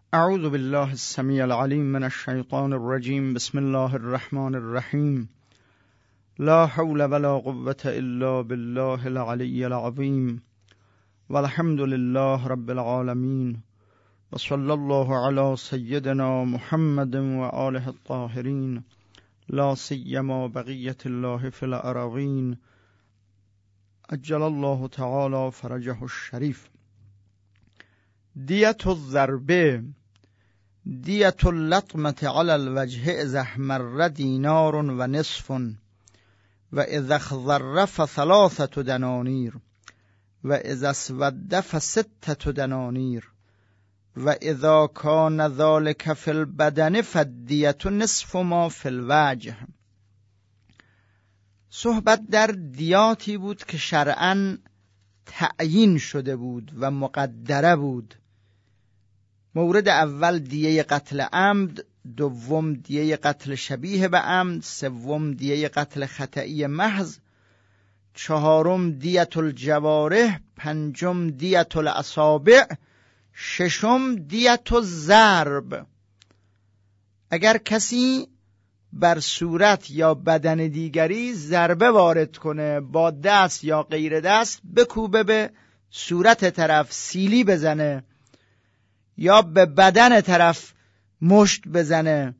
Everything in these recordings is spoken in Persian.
اعوذ بالله السمیع العلیم من الشیطان الرجیم. بسم الله الرحمن الرحیم. لا حول ولا قوة الا بالله العلی العظیم والحمد لله رب العالمین و صلی الله علی سیدنا محمد و آله الطاهرین لا سیما بقیة الله فی الأراضین عجل الله تعالی فرجه الشریف. دیت الضربه دیت اللطمة على الوجه اذا احمر دینار و نصف و اذا اخضر فثلاثة دنانیر و اذا اسود فستة دنانیر و اذا کان ذلك فی البدن فالدیت نصف ما فی الوجه. صحبت در دیاتی بود که شرعاً تعیین شده بود و مقدره بود. مورد اول دیه قتل عمد، دوم دیه قتل شبیه به عمد، سوم دیه قتل خطئی محض، چهارم دیت الجوارح، پنجم دیت الاصابع، ششم دیت الضرب. اگر کسی بر صورت یا بدن دیگری ضربه وارد کنه، با دست یا غیر دست بکوبه به صورت طرف، سیلی بزنه یا به بدن طرف مشت بزنه،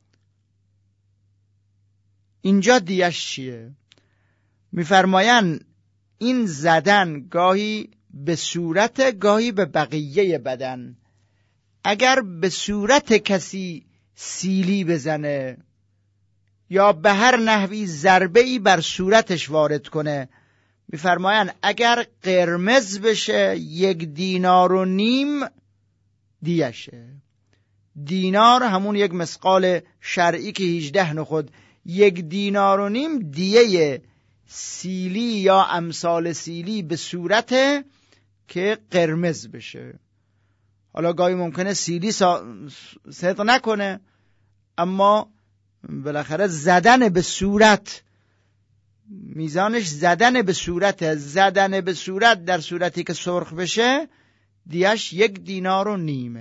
اینجا دیش چیه؟ میفرمایند این زدن گاهی به صورت، گاهی به بقیه بدن. اگر به صورت کسی سیلی بزنه یا به هر نحوی ضربه‌ای بر صورتش وارد کنه، میفرمایند اگر قرمز بشه 1.5 دینار دیشه. دینار همون 1 مثقال شرعی که 18 نخود، 1.5 دینار دیه سیلی یا امثال سیلی به صورت که قرمز بشه. حالا گاهی ممکنه سیلی صدق نکنه، اما بالاخره زدن به صورت، میزانش زدن به صورت، زدن به صورت در صورتی که سرخ بشه دیش 1.5 دینار.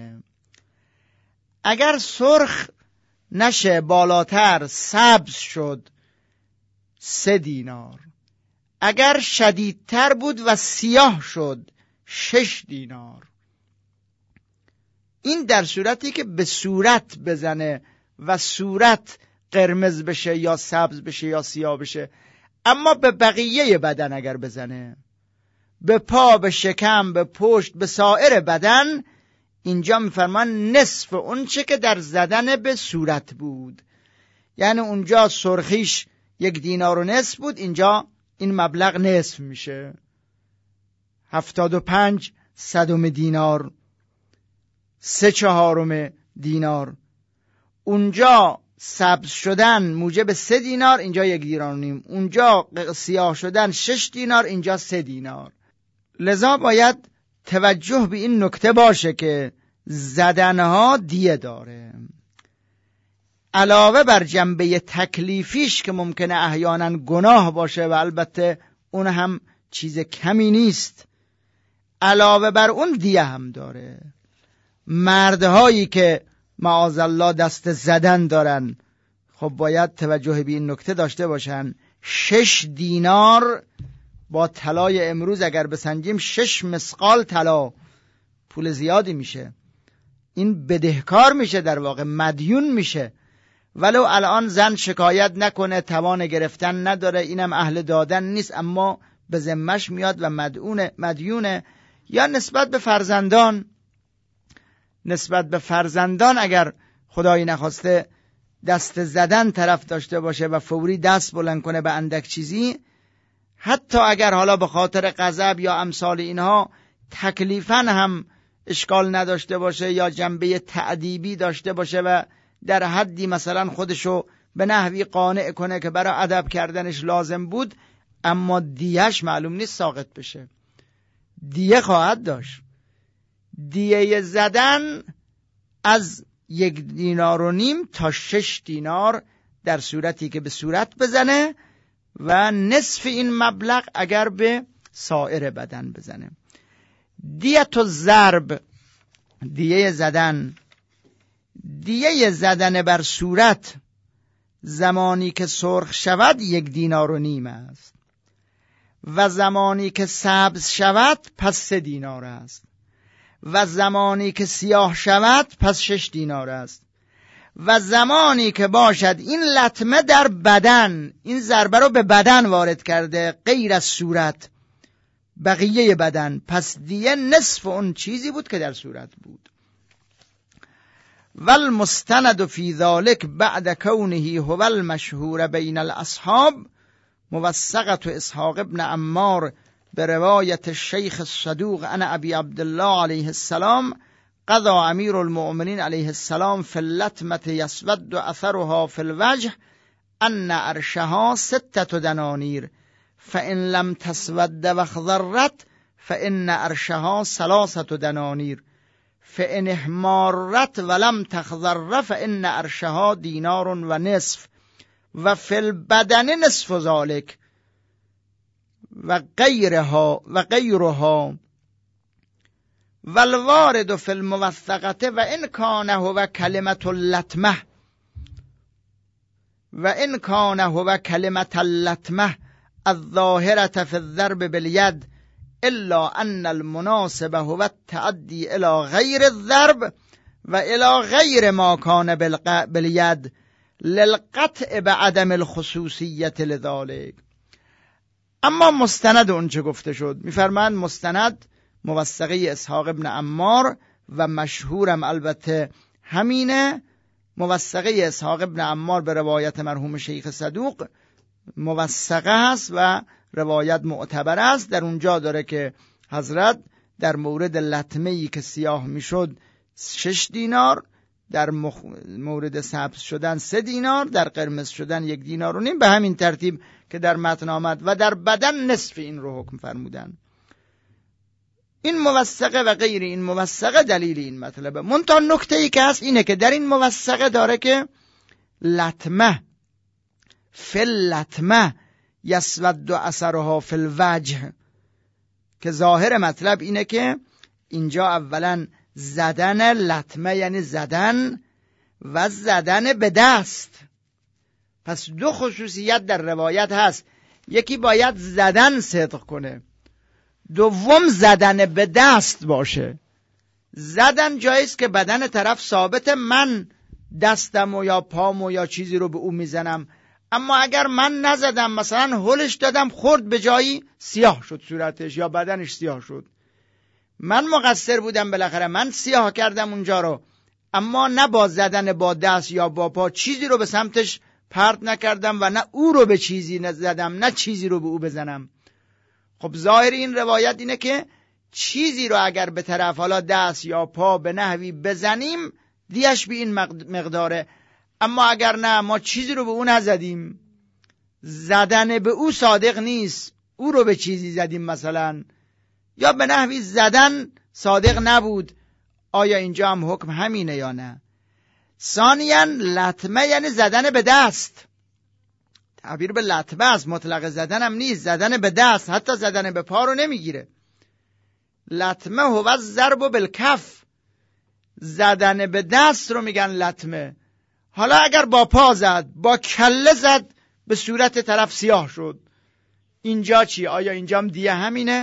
اگر سرخ نشه، بالاتر سبز شد 3 دینار. اگر شدیدتر بود و سیاه شد 6 دینار. این در صورتی که به صورت بزنه و صورت قرمز بشه یا سبز بشه یا سیاه بشه. اما به بقیه بدن اگر بزنه، به پا، به شکم، به پشت، به سایر بدن، اینجا میفرمان نصف اون چه که در زدن به صورت بود. یعنی اونجا سرخیش 1.5 دینار بود، اینجا این مبلغ نصف میشه، 75 صدم دینار، 3/4 دینار. اونجا سبز شدن موجب 3 دینار، اینجا 1.5 دینار. اونجا سیاه شدن 6 دینار، اینجا 3 دینار. لذا باید توجه به این نکته باشه که زدنها دیه داره. علاوه بر جنبه تکلیفیش که ممکنه احیانا گناه باشه و البته اون هم چیز کمی نیست، علاوه بر اون دیه هم داره. مردهایی که معاذالله دست زدن دارن، خب باید توجه به این نکته داشته باشن. 6 دینار با طلای امروز اگر بسنجیم 6 مثقال طلا، پول زیادی میشه. این بدهکار میشه، در واقع مدیون میشه. ولو الان زن شکایت نکنه، توان گرفتن نداره، اینم اهل دادن نیست، اما به ذمه‌اش میاد و مدیونه. یا نسبت به فرزندان اگر خدایی نخواسته دست زدن طرف داشته باشه و فوری دست بلند کنه به اندک چیزی، حتی اگر حالا به خاطر غضب یا امثال اینها تکلیفاً هم اشکال نداشته باشه یا جنبه تأدیبی داشته باشه و در حدی مثلا خودشو به نحوی قانع کنه که برای ادب کردنش لازم بود، اما دیهش معلوم نیست ساقط بشه، دیه خواهد داشت. دیه زدن از 1.5 دینار تا 6 دینار در صورتی که به صورت بزنه و نصف این مبلغ اگر به سایر بدن بزنه. دیت الضرب، دیه زدن دیه زدن بر صورت زمانی که سرخ شود 1 دینار و نیم است و زمانی که سبز شود پس 3 دینار است و زمانی که سیاه شود پس 6 دینار است و زمانی که باشد این لطمه در بدن، این ضربه رو به بدن وارد کرده غیر از صورت، بقیه بدن، پس دیه نصف اون چیزی بود که در صورت بود. والمستند فی ذلک بعد کونه هو المشهور بین الاصحاب موثقة اسحاق ابن عمار برواية الشيخ الصدوق عن ابي عبد الله عليه السلام قضى امیر المؤمنین علیه السلام فی اللطمة یسود اثرها فی الوجه ان عرشها 6 دنانیر فان لم تسود واخضرت فان عرشها 3 دنانیر فان احمارت ولم تخضر فان عرشها 1.5 دینار و فی البدن نصف ذلك و غیرها والوارد فی الموثقة و ان کان هو کلمة اللطمه الظاهرة فی الضرب بالید الا ان المناسب هو التعدی الى غیر الضرب و الى غیر ما کان بالید للقطع بعدم الخصوصیت لذلك. اما مستند اون چه گفته شد، میفرماند مستند موثقه اسحاق ابن عمار و مشهورم البته همینه. موثقه اسحاق ابن عمار به روایت مرحوم شیخ صدوق موثقه است و روایت معتبر است. در اونجا داره که حضرت در مورد لطمه‌ای که سیاه میشد 6 دینار، در مورد سبز شدن 3 دینار، در قرمز شدن 1.5 دینار به همین ترتیب که در متن آمد و در بدن نصف این رو حکم فرمودن. این موثقه و غیر این موثقه دلیل این مطلبه. منتها نکته ای که هست اینه که در این موثقه داره که لطمه فی اللطمه یسود اثرها فی الوجه، که ظاهر مطلب اینه که اینجا اولا زدن لطمه یعنی زدن و زدن به دست. پس 2 خصوصیت در روایت هست، یکی باید زدن صدق کنه، دوم زدن به دست باشه. زدن جایست که بدن طرف ثابت، من دستم یا پامو یا چیزی رو به او میزنم، اما اگر من نزدم مثلا هلش دادم خورد به جایی سیاه شد صورتش یا بدنش سیاه شد، من مقصر بودم، بالاخره من سیاه کردم اونجا رو، اما نه با زدن با دست یا با پا چیزی رو به سمتش پرت نکردم و نه او رو به چیزی نزدم نه چیزی رو به او بزنم. خب ظاهر این روایت اینه که چیزی رو اگر به طرف حالا دست یا پا به نحوی بزنیم دیش به این مقداره، اما اگر نه ما چیزی رو به او نزدیم، زدن به او صادق نیست، او رو به چیزی زدیم مثلا یا به نحوی زدن صادق نبود، آیا اینجا هم حکم همینه یا نه؟ ثانیاً لطمه یعنی زدن به دست، تعبیر به لطمه است، مطلق زدن هم نیست، زدن به دست، حتی زدن به پا رو نمیگیره. لطمه هو ضرب بالکف، زدن به دست رو میگن لطمه. حالا اگر با پا زد، با کله زد، به صورت طرف سیاه شد، اینجا چی؟ آیا اینجا هم دیگه همینه؟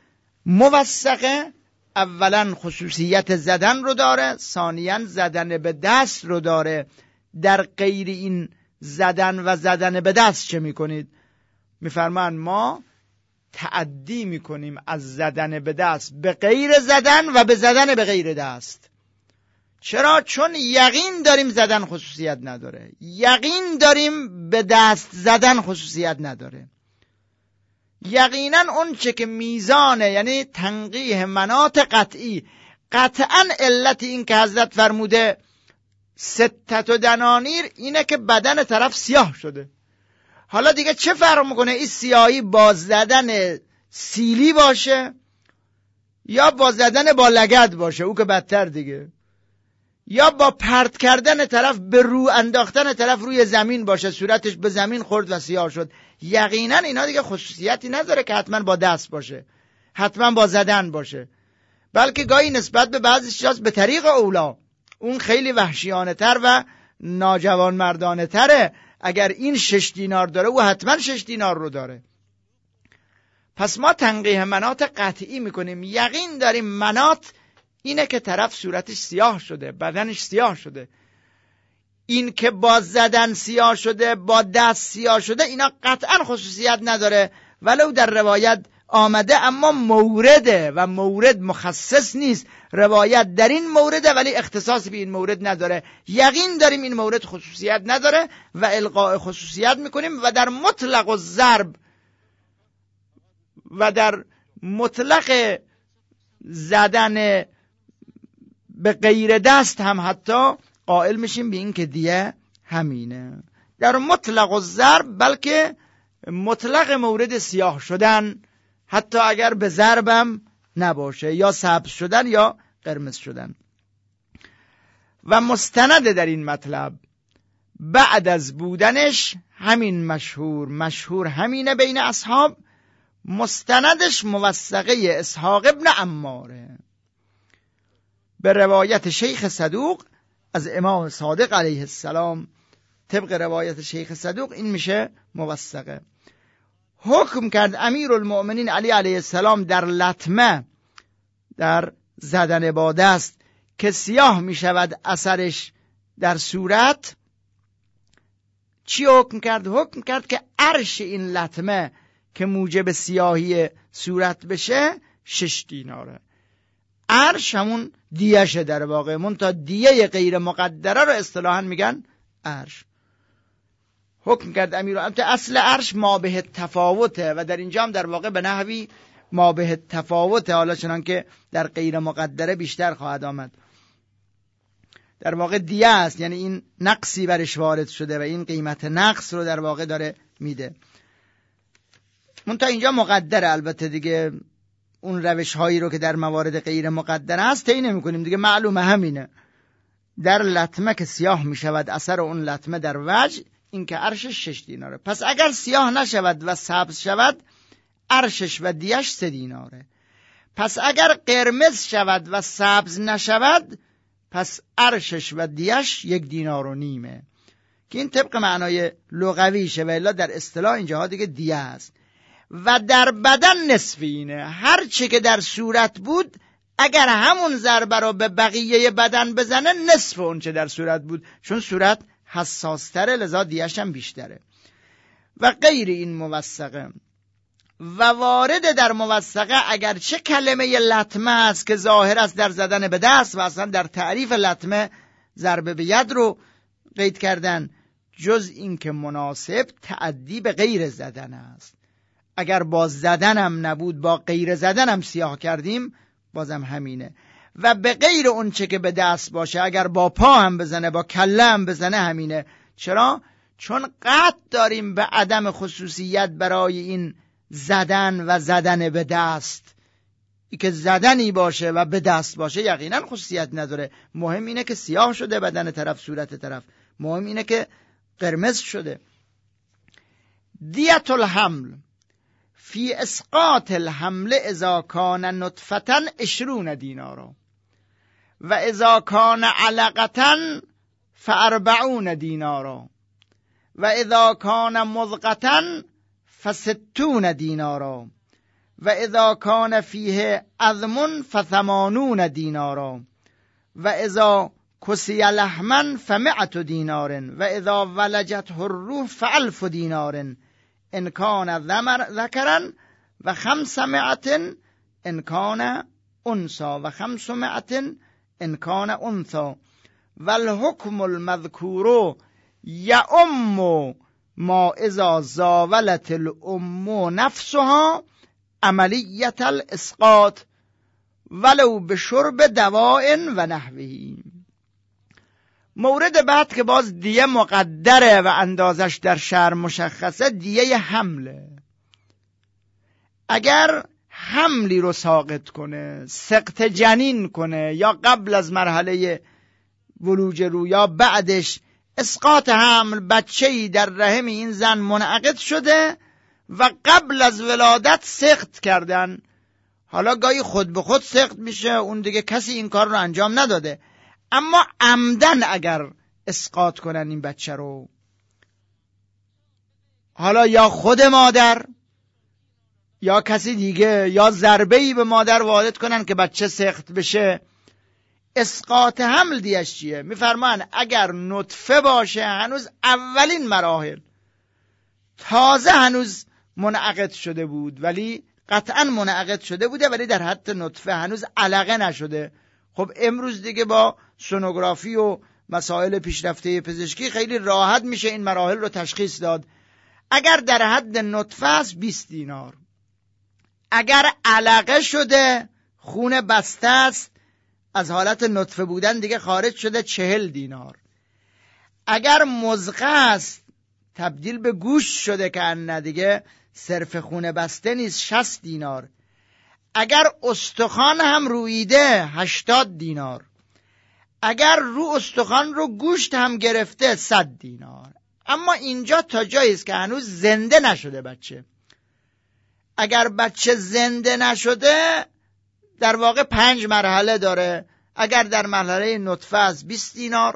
موثقه اولا خصوصیت زدن رو داره، ثانیاً زدن به دست رو داره. در غیر این زدن و زدن به دست چه میکنید؟ میفرمان ما تعدی میکنیم از زدن به دست به غیر زدن و به زدن به غیر دست. چرا؟ چون یقین داریم زدن خصوصیت نداره، یقین داریم به دست زدن خصوصیت نداره. یقینا اون چه که میزانه، یعنی تنقیح مناط قطعی، قطعا علت این که حضرت فرموده 6 دنانیر اینه که بدن طرف سیاه شده. حالا دیگه چه فرق میکنه این سیاهی با زدن سیلی باشه یا با زدن با لگد باشه، او که بدتر دیگه، یا با پرت کردن طرف به رو انداختن طرف روی زمین باشه، صورتش به زمین خورد و سیاه شد. یقینا اینا دیگه خصوصیتی نداره که حتما با دست باشه، حتما با زدن باشه، بلکه گاهی نسبت به بعضی چیزا به طریق اون خیلی وحشیانه تر و ناجوان مردانه تره. اگر این 6 دینار داره او حتما 6 دینار رو داره. پس ما تنقیح منات قطعی میکنیم، یقین داریم منات اینه که طرف صورتش سیاه شده، بدنش سیاه شده. این که با زدن سیاه شده، با دست سیاه شده، اینا قطعا خصوصیت نداره ولو در روایت آمده، اما مورده و مورد مخصص نیست. روایت در این مورده ولی اختصاص به این مورد نداره. یقین داریم این مورد خصوصیت نداره و القاء خصوصیت میکنیم و در مطلق الضرب و در مطلق زدن به غیر دست هم حتی قائل میشیم به این که دیه همینه. در مطلق الضرب بلکه مطلق مورد سیاه شدن، حتی اگر به ضربم نباشه، یا سبز شدن یا قرمز شدن. و مستند در این مطلب بعد از بودنش همین مشهور همینه بین اصحاب، مستندش موثقه اسحاق ابن عماره به روایت شیخ صدوق از امام صادق علیه السلام. طبق روایت شیخ صدوق این میشه موثقه. حکم کرد امیرالمؤمنین علی علیه السلام در لطمه، در زدن با دست که سیاه می شود اثرش در صورت. چی حکم کرد؟ حکم کرد که عرش این لطمه که موجب سیاهی صورت بشه 6 دیناره. عرش همون دیشه در واقع، منتها دیه غیر مقدره رو اصطلاحاً میگن عرش. حکم کرد امیر، اصل عرش ما به تفاوته و در اینجا هم در واقع به نحوی ما به تفاوته، حالا چنان که در غیر مقدره بیشتر خواهد آمد. در واقع دیه است، یعنی این نقصی برش وارد شده و این قیمت نقص رو در واقع داره میده. منتها اینجا مقدره، البته دیگه اون روش هایی رو که در موارد غیر مقدره است طی نمی کنیم دیگه، معلومه همینه. در لطمه که سیاه می شود اثر اون لطمه در وجه، این که عرشش 6 دیناره. پس اگر سیاه نشود و سبز شود عرشش و دیش 3 دیناره. پس اگر قرمز شود و سبز نشود پس عرشش و دیش 1.5 دینار که این طبق معنای لغویشه و الا در اصطلاح اینجاها دیگه دیه است. و در بدن نصفینه، هر چی که در صورت بود اگر همون ضربه رو به بقیه بدن بزنه نصف اون چه در صورت بود، چون صورت حساستره لذا دیش هم بیشتره. و غیر این موثقه و وارد در موثقه اگرچه کلمه لطمه است که ظاهر است در زدن به دست و اصلا در تعریف لطمه ضربه به ید رو قید کردن، جز این که مناسب تعدی به غیر زدن است. اگر با زدنم نبود با غیر زدنم سیاه کردیم بازم همینه. و به غیر اون چه که به دست باشه، اگر با پا هم بزنه با کله هم بزنه همینه. چرا؟ چون قطع داریم به عدم خصوصیت برای این زدن و زدن به دست. ای که زدنی باشه و به دست باشه یقینا خصوصیت نداره. مهم اینه که سیاه شده بدن طرف، صورت طرف، مهم اینه که قرمز شده. دیت الحمل فی اسقاط الحمل اذا کان نطفة 20 دینارا و اذا کان علقة 40 دینارا و اذا کان مضغة 60 دینارا و اذا کان فیه عظم 80 دینارا و اذا کسی لحما 100 دینار و اذا ولجته الروح 1000 دینار ان کان ذکرا و 500 ان کان انثى و 500 ان کان انثى و الحکم المذکور یعم ما اذا زاولت الام نفسها عملیت الاسقاط ولو به شرب دواء و نحوه. مورد بعد که باز دیه مقدره و اندازش در شرع مشخصه، دیه حمله. اگر حملی رو ساقط کنه، سقط جنین کنه، یا قبل از مرحله ولوج رو یا بعدش اسقاط حمل، بچه‌ای در رحم این زن منعقد شده و قبل از ولادت سقط کردن، حالا گاهی خود به خود سقط میشه، اون دیگه کسی این کار رو انجام نداده. اما عمدن اگر اسقاط کنن این بچه رو، حالا یا خود مادر یا کسی دیگه، یا ضربه‌ای به مادر وارد کنن که بچه سقط بشه، اسقاط حمل دیش چیه؟ میفرمان اگر نطفه باشه هنوز اولین مراحل، تازه هنوز منعقد شده بود، ولی قطعا منعقد شده بوده ولی در حد نطفه، هنوز علقه نشده. خب امروز دیگه با سونوگرافی و مسائل پیشرفته پزشکی خیلی راحت میشه این مراحل رو تشخیص داد. اگر در حد نطفه است 20 دینار، اگر علقه شده خون بسته است، از حالت نطفه بودن دیگه خارج شده 40 دینار، اگر مزغه است تبدیل به گوشت شده که ان دیگه صرف خون بسته نیست 60 دینار، اگر استخوان هم رویده 80 دینار، اگر رو استخوان رو گوشت هم گرفته 100 دینار. اما اینجا تا جایی است که هنوز زنده نشده بچه. اگر بچه زنده نشده در واقع 5 مرحله داره. اگر در مرحله نطفه از 20 دینار،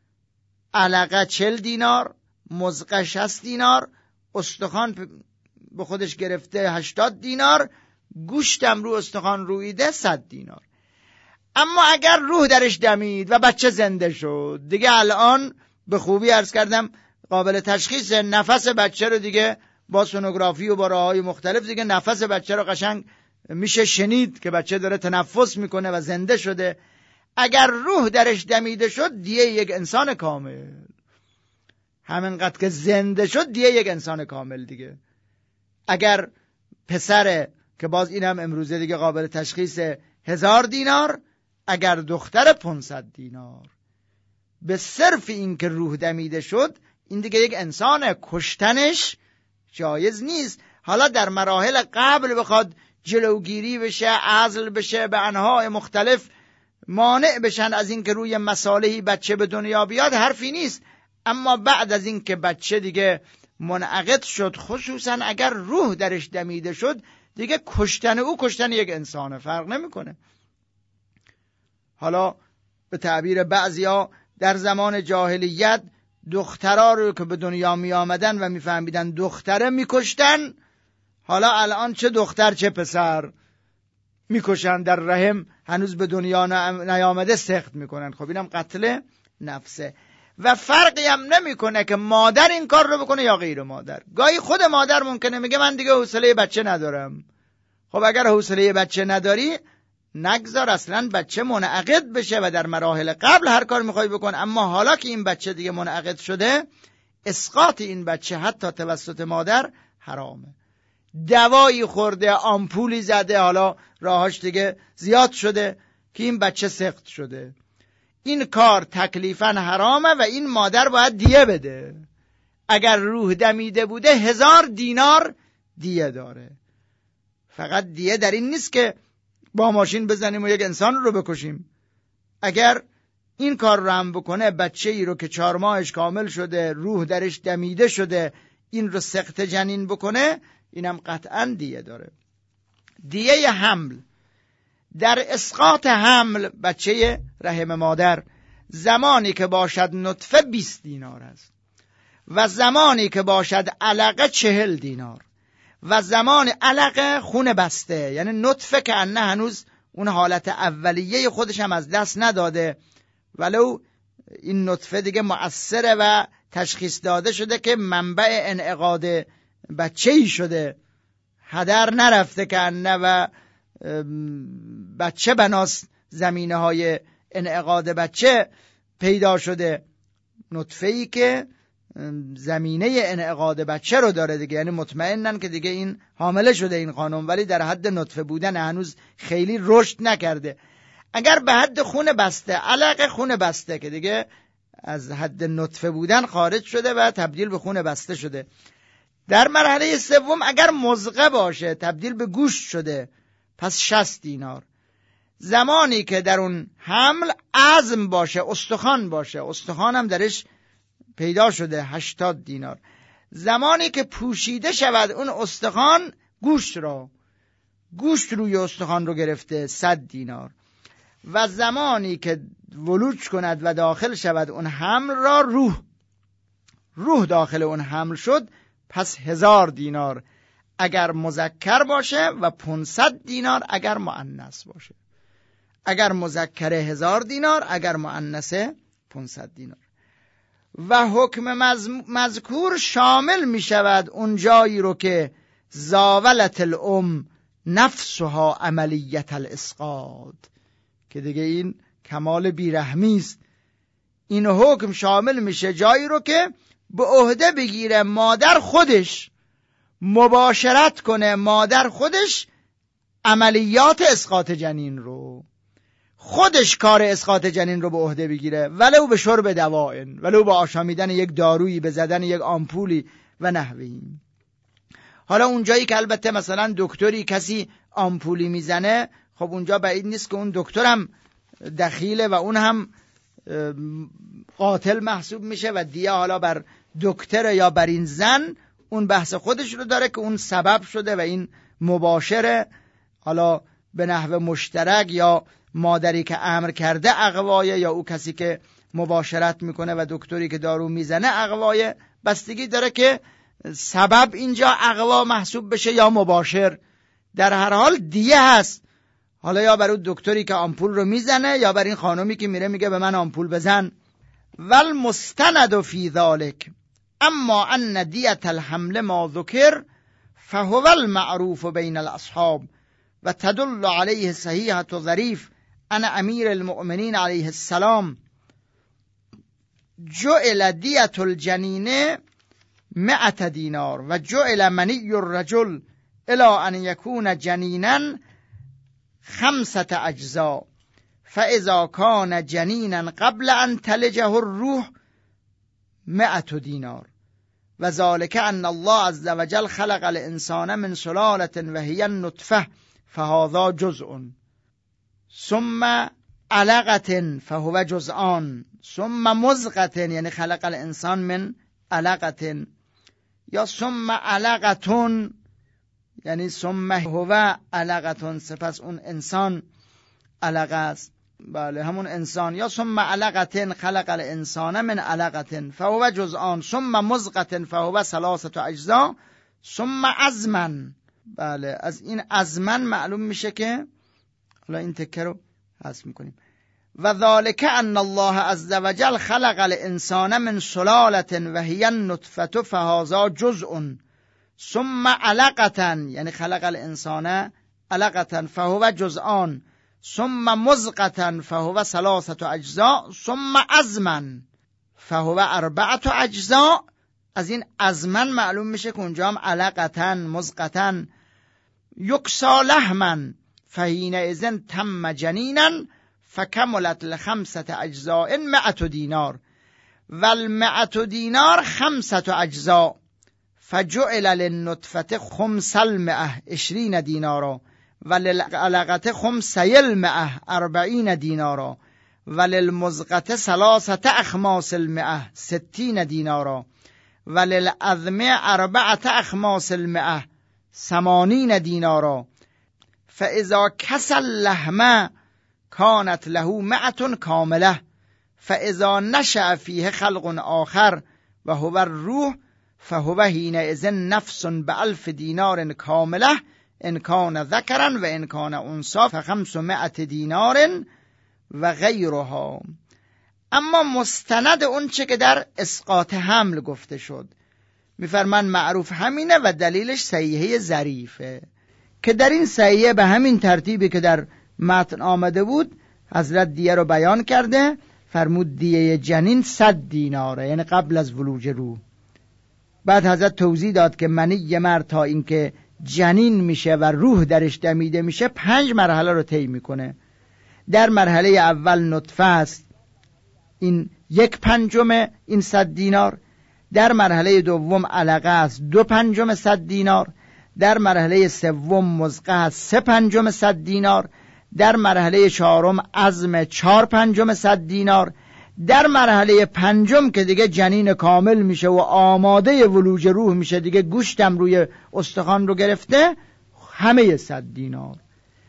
علقه 40 دینار، مزغه 60 دینار، استخوان به خودش گرفته 80 دینار، گوشتم رو استخوان رویده 100 دینار. اما اگر روح درش دمید و بچه زنده شد، دیگه الان به خوبی عرض کردم قابل تشخیص نفس بچه رو دیگه با سونوگرافی و با راه‌های مختلف دیگه نفس بچه رو قشنگ میشه شنید که بچه داره تنفس میکنه و زنده شده. اگر روح درش دمیده شد دیگه یک انسان کامل، همینقدر که زنده شد دیگه یک انسان کامل دیگه. اگر پسر که باز اینم امروزه دیگه قابل تشخیص 1000 دینار، اگر دختر 500 دینار. به صرف این که روح دمیده شد این دیگه یک انسانه، کشتنش جایز نیست. حالا در مراحل قبل بخواد جلوگیری بشه، عزل بشه، به انواع مختلف مانع بشن از این که روی مصالحی بچه به دنیا بیاد، حرفی نیست. اما بعد از این که بچه دیگه منعقد شد، خصوصا اگر روح درش دمیده شد، دیگه کشتن او کشتن یک انسانه، فرق نمیکنه. حالا به تعبیر بعضیا در زمان جاهلیت دخترها رو که به دنیا می آمدن و می فهمیدن دختره می کشتن، حالا الان چه دختر چه پسر می کشن، در رحم هنوز به دنیا نیامده سخت می کنن. خب اینم قتل نفسه و فرقی هم نمی کنه که مادر این کار رو بکنه یا غیر مادر. گاهی خود مادر ممکنه میگه من دیگه حوصله بچه ندارم. خب اگر حوصله بچه نداری نگذار اصلا بچه منعقد بشه و در مراحل قبل هر کار میخوای بکن. اما حالا که این بچه دیگه منعقد شده، اسقاط این بچه حتی توسط مادر حرامه. دوایی خورده، آمپولی زده، حالا راهاش دیگه زیاد شده که این بچه سقط شده، این کار تکلیفاً حرامه و این مادر باید دیه بده. اگر روح دمیده بوده 1000 دینار دیه داره. فقط دیه در این نیست که با ماشین بزنیم و یک انسان رو بکشیم. اگر این کار رو هم بکنه، بچه ای رو که 4 ماهش کامل شده، روح درش دمیده شده، این رو سقط جنین بکنه، اینم قطعاً دیه داره. دیه حمل، در اسقاط حمل بچه رحم مادر زمانی که باشد نطفه 20 دینار است و زمانی که باشد علقه 40 دینار و زمان علقه خون بسته، یعنی نطفه که انه هنوز اون حالت اولیه خودش هم از دست نداده، ولو این نطفه دیگه مؤثره و تشخیص داده شده که منبع انعقاد بچه‌ای شده، هدر نرفته که انه و بچه بناس زمینه های انعقاد بچه پیدا شده، نطفه‌ای که زمینه انعقاد بچه رو داره دیگه، یعنی مطمئنن که دیگه این حامله شده این خانم، ولی در حد نطفه بودن هنوز خیلی رشد نکرده. اگر به حد خون بسته، علقه خون بسته که دیگه از حد نطفه بودن خارج شده و تبدیل به خون بسته شده. در مرحله سوم اگر مزغه باشه تبدیل به گوشت شده، پس 60 دینار. زمانی که در اون حمل عظم باشه، استخوان باشه، استخوان هم درش پیدا شده، 80 دینار. زمانی که پوشیده شود اون استخوان، گوشت روی استخوان رو گرفته، 100 دینار. و زمانی که ولوج کند و داخل شود اون حمل را روح داخل اون حمل شد، پس 1000 دینار اگر مذکر باشه و 500 دینار اگر مؤنث باشه. اگر مذکر 1000 دینار، اگر مؤنث 500 دینار. و حکم مذکور شامل می شود اون جایی رو که زاولت الام نفسها عملیت الاسقاط، که دیگه این کمال بیرحمی است. این حکم شامل میشه جایی رو که به عهده بگیره مادر خودش مباشرت کنه، مادر خودش عملیات اسقاط جنین رو، خودش کار اسقاط جنین رو به عهده بگیره، ولو به شرب دواء، ولو به آشامیدن یک دارویی، به زدن یک آمپولی و نحوی. حالا اونجایی که البته مثلا دکتری کسی آمپولی میزنه، خب اونجا بعید نیست که اون دکتر هم دخیله و اون هم قاتل محسوب میشه و دیگه حالا بر دکتر یا بر این زن اون بحث خودش رو داره که اون سبب شده و این مباشره، حالا به نحو مشترک یا مادری که امر کرده اغوایه یا او کسی که مباشرت میکنه و دکتری که دارو میزنه اغوایه. بستگی داره که سبب اینجا اغوا محسوب بشه یا مباشر. در هر حال دیه هست، حالا یا برای دکتری که آمپول رو میزنه یا برای این خانومی که میره میگه به من آمپول بزن. والمستند فی ذلک اما ان دیت الحمل ما ذکر فهو المعروف بین الاصحاب و تدل علیه صحیحة ظریف ان امیر المؤمنین علیه السلام جعل دیت الجنین 100 دینار و جعل منی الرجل الى ان یکون جنینا 5 اجزاء فاذا کان جنینا قبل ان تلجه الروح 100 دینار و ذلك ان الله عز وجل خلق الانسان من سلالة وهي النطفه فهذا جزء ثم علقة فهو جزءان ثم مزغة یعنی خلق الانسان من علقة یا ثم علقة یعنی ثم هو علقة، سپس اون انسان علقه است، بله همون انسان، یا ثم علقة خلق الانسان من علقة فهو جزءان ثم مزغة فهو 3 اجزاء ثم عظما. بله از این عظما معلوم میشه که حالا این تکه رو حذف میکنیم. و ذالک ان الله عز وجل خلق الانسان من سلالة وهي النطفه فهذا جزء ثم علقة یعنی خلق الانسان علقة فهو جزءان ثم مزغة فهو 3 اجزاء ثم عظما فهو 4 اجزاء. از این عظما معلوم میشه که اونجا هم علقة مزغة یکسا لحما فحینئذ تم جنینا فکملت ل5 اجزاء 100 دینار و 100 دینار 5 اجزاء فجعل للنطفه 500 20 دینارا و للعلقه 500 40 دینارا و للمزغه 3 اخماس 60 دینارا و للعظم 4 اخماس 80 دینارا فاذا کسى اللحم كانت له 100 کامله فاذا نشأ فيه خلق آخر و هو الروح فهو حینئذ نفس ب1000 دینار کامله ان کان ذکرا و ان کان انثی ف500 دینار و غیرها. اما مستند اون چه که در اسقاط حمل گفته شد میفرمان معروف همینه و دلیلش صحیحه ظریفه که در این صحیحه به همین ترتیبی که در متن آمده بود حضرت دیه رو بیان کرده، فرمود دیه جنین 100 دیناره یعنی قبل از ولوج روح. بعد حضرت توضیح داد که منی مرد تا اینکه جنین میشه و روح درش دمیده میشه 5 مرحله رو طی میکنه. در مرحله اول نطفه است، این 1/5 این 100 دینار. در مرحله دوم علقه است 2/5 100 دینار. در مرحله سوم مزغه است 3/5 100 دینار. در مرحله چهارم عظم 4/5 100 دینار. در مرحله 5 که دیگه جنین کامل میشه و آماده ولوج روح میشه، دیگه گوشتم روی استخوان رو گرفته، همه 100 دینار.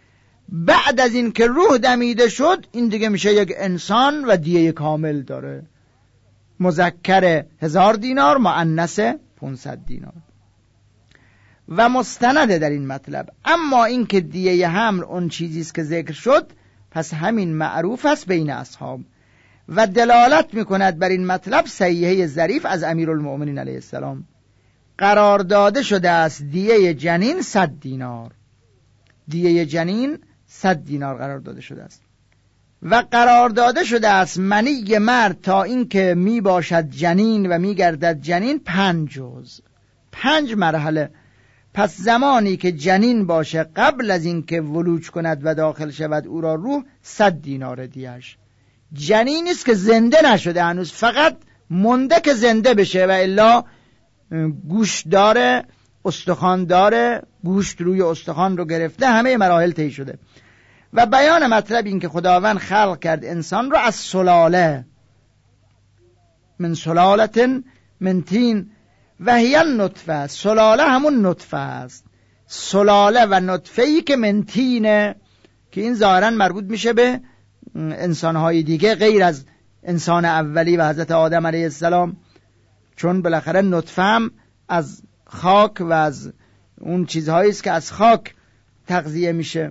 بعد از این که روح دمیده شد این دیگه میشه یک انسان و دیه کامل داره، مذکر 1000 دینار، مؤنث 500 دینار و مستنده در این مطلب. اما این که دیه حمل اون چیزی است که ذکر شد، پس همین معروف است بین اصحاب و دلالت میکند بر این مطلب صحیحه ظریف از امیرالمؤمنین علیه السلام. قرار داده شده است دیه جنین 100 دینار، دیه جنین 100 دینار قرار داده شده است و قرار داده شده است منی مرد تا این که می باشد جنین و می گردد جنین 5 جز، 5 مرحله. پس زمانی که جنین باشه قبل از این که ولوج کند و داخل شود او را روح، 100 دینار دیش. جنینی است که زنده نشده هنوز، فقط مونده که زنده بشه و الا گوشت داره، استخوان داره، گوشت روی استخوان رو گرفته، همه مراحل طی شده. و بیان مطلب این که خداوند خلق کرد انسان رو از سلاله، من سلالت من طین و هی النطفه، سلاله همون نطفه است، سلاله و نطفه‌ای که من طینه، که این ظاهرا مربوط میشه به انسانهای دیگه غیر از انسان اولی و حضرت آدم علیه السلام، چون بالاخره نطفه هم از خاک و از اون چیزهایی است که از خاک تغذیه میشه.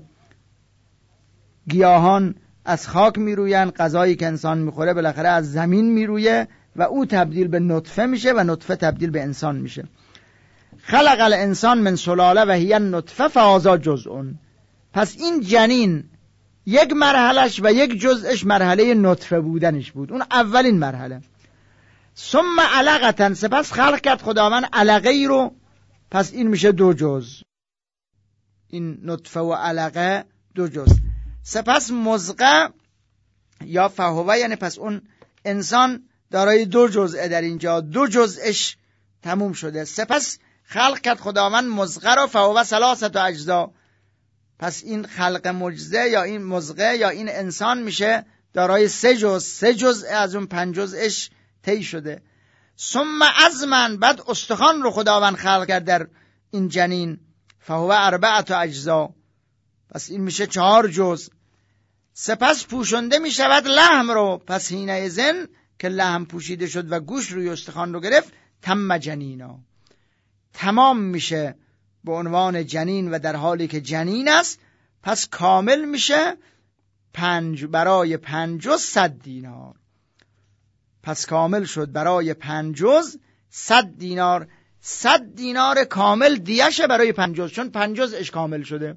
گیاهان از خاک میروین، غذایی که انسان میخوره بالاخره از زمین میرویه و او تبدیل به نطفه میشه و نطفه تبدیل به انسان میشه. خلق الانسان من سلاله و هی النطفه فهذا جزء. پس این جنین یک مرحلش و یک جزءش مرحله نطفه بودنش بود، اون اولین مرحله. ثم علقه، سپس خلق کرد خداوند علقه ای رو، پس این میشه 2 جزء، این نطفه و علقه 2 جزء. سپس مضغه یا فهوه، یعنی پس اون انسان دارای 2 جزء، در اینجا 2 جزءش تموم شده. سپس خلق کرد خداوند مضغه رو، فهوه 3 اجزا. پس این خلق مجزه یا این مضغه یا این انسان میشه دارای 3 جزء، 3 جزء از اون 5 جزءش طی شده. ثم عظما، بعد استخوان رو خداوند خلق کرد در این جنین، فهوه 4 اجزا، پس این میشه 4 جزء. سپس پوشنده میشود لحم رو، پس حینه زن که لحم پوشیده شد و گوشت روی استخوان رو گرفت، تم جنینا، تمام میشه به عنوان جنین و در حالی که جنین است پس کامل میشه. 5 برای 5 جز 100 دینار، پس کامل شد برای 5 جز 100 دینار. 100 دینار کامل دیشه برای 5 جز، چون 5 جزش کامل شده.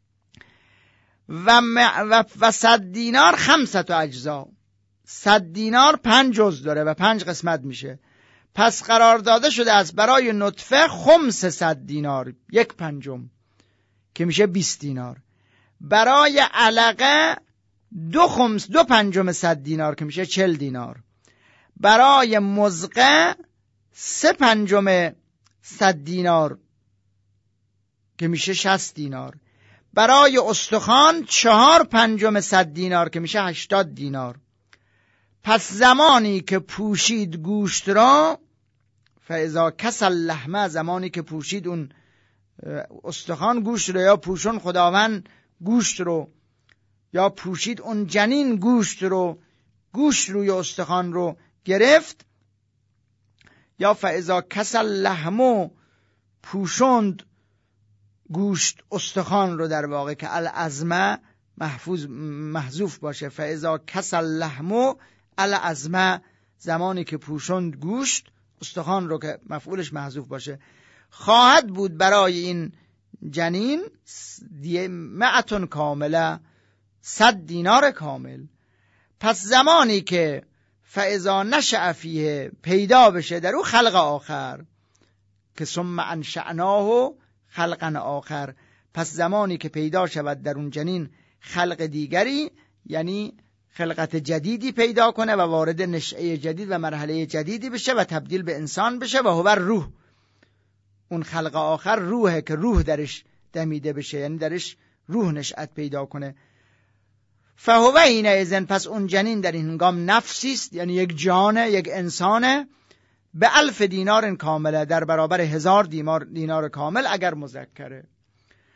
و 100 دینار 5 اجزا، 100 دینار 5 جز داره و 5 قسمت میشه. پس قرار داده شده است برای نطفه خمس 100 دینار، 1/5 که میشه 20 دینار. برای علقه 2 خمس 2/5 100 دینار که میشه 40 دینار. برای مضغه 3/5 100 دینار که میشه 60 دینار. برای استخوان 4/5 100 دینار که میشه 80 دینار. پس زمانی که پوشید گوشت را، فاذا کسى اللحم، زمانی که پوشید اون استخوان گوشت رو، یا پوشون خداوند گوشت رو، یا پوشید اون جنین گوشت رو، گوشت روی استخوان رو گرفت، یا فاذا کسى اللحم، پوشوند گوشت استخوان رو، در واقع که العظمه محذوف باشه، فاذا کسى اللحم العظمه، زمانی که پوشوند گوشت استخوان رو که مفعولش محذوف باشه، خواهد بود برای این جنین 100 کامله، 100 دینار کامل. پس زمانی که فاذا نشأ فیه، پیدا بشه در او، خلق آخر، که ثم انشأناه خلقا آخر، پس زمانی که پیدا شود در اون جنین خلق دیگری، یعنی خلقت جدیدی پیدا کنه و وارد نشأه جدید و مرحله جدیدی بشه و تبدیل به انسان بشه، و هو روح، اون خلق آخر روحه که روح درش دمیده بشه، یعنی درش روح نشأت پیدا کنه. فهو حینئذ، پس اون جنین در این هنگام نفسی است، یعنی یک جانه، یک انسانه، به 1000 دینار کامله، در برابر 1000 دینار کامل اگر مذکره.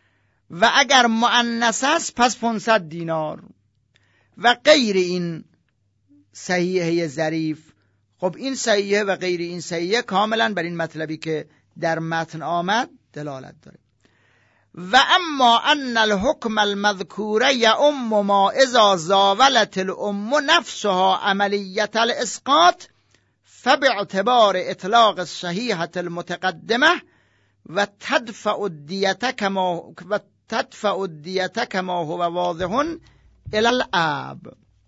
و اگر مؤنث است پس 500 دینار و غیر این صحیحه ظریف. خب این صحیحه و غیر این صحیحه کاملا بر این مطلبی که در متن آمد دلالت داره. و اما ان الحکم المذکور یعم ما اذا زاولت الام نفسها عملیت الاسقاط فباعتبار اطلاق الصحیحة المتقدمه و تدفع الدیت کما هو واضح الی الاب.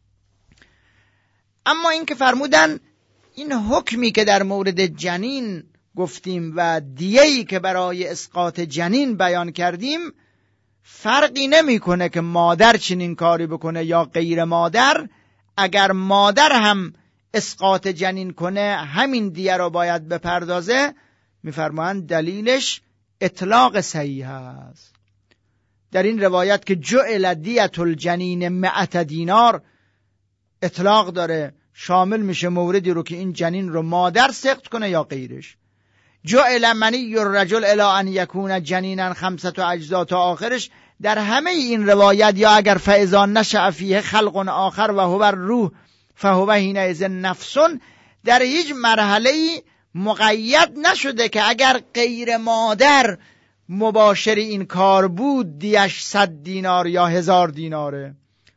اما این که فرمودن این حکمی که در مورد جنین گفتیم و دیه‌ای که برای اسقاط جنین بیان کردیم فرقی نمی‌کنه که مادر چنین کاری بکنه یا غیر مادر. اگر مادر هم اسقاط جنین کنه همین دیه رو باید بپردازه. می‌فرمایند دلیلش اطلاق صحیح است. در این روایت که جعل دیت الجنین 100 دینار اطلاق داره، شامل میشه موردی رو که این جنین رو مادر سقط کنه یا غیرش. جعل منی الرجل الی ان یکون جنینا 5 اجزا تا آخرش. در همه این روایت یا اگر فاذا نشأ فیه خلق آخر و هو الروح فهو حینئذ نفس، در هیچ مرحله مقید نشده که اگر غیر مادر مباشر این کار بود دیش 100 دینار یا 1000 دیناره.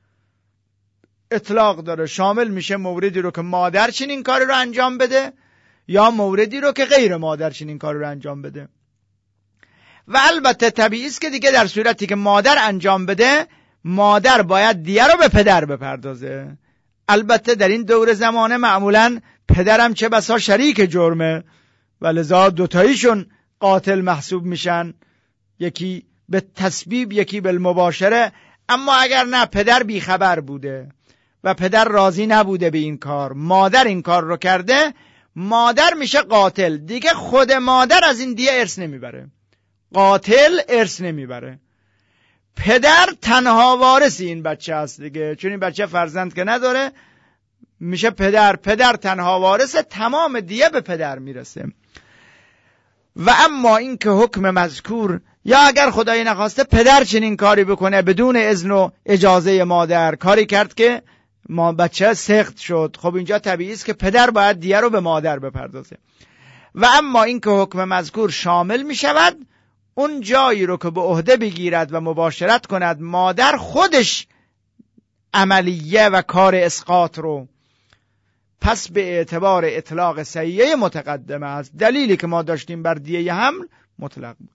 اطلاق داره، شامل میشه موردی رو که مادر چنین کاری رو انجام بده یا موردی رو که غیر مادر چنین کاری رو انجام بده. و البته طبیعی است که دیگه در صورتی که مادر انجام بده مادر باید دیه رو به پدر بپردازه. البته در این دور زمانه معمولاً پدرم چه بسا شریک جرمه و لذا دوتاییشون قاتل محسوب میشن، یکی به تسبیب یکی بالمباشره. اما اگر نه پدر بیخبر بوده و پدر راضی نبوده به این کار، مادر این کار رو کرده، مادر میشه قاتل. دیگه خود مادر از این دیه ارث نمیبره، قاتل ارث نمیبره. پدر تنها وارث این بچه هست دیگه، چون این بچه فرزند که نداره میشه پدر تنها وارث، تمام دیه به پدر میرسه. و اما این که حکم مذکور یا اگر خدای نخواسته پدر چنین کاری بکنه بدون اذن و اجازه مادر، کاری کرد که ما بچه سقط شد، خب اینجا طبیعی است که پدر باید دیه رو به مادر بپردازه. و اما این که حکم مذکور شامل می شود اون جایی رو که به عهده بگیرد و مباشرت کند مادر خودش عملیه و کار اسقاط رو، پس به اعتبار اطلاق صحیحه متقدمه است. دلیلی که ما داشتیم بر دیه حمل مطلق بود.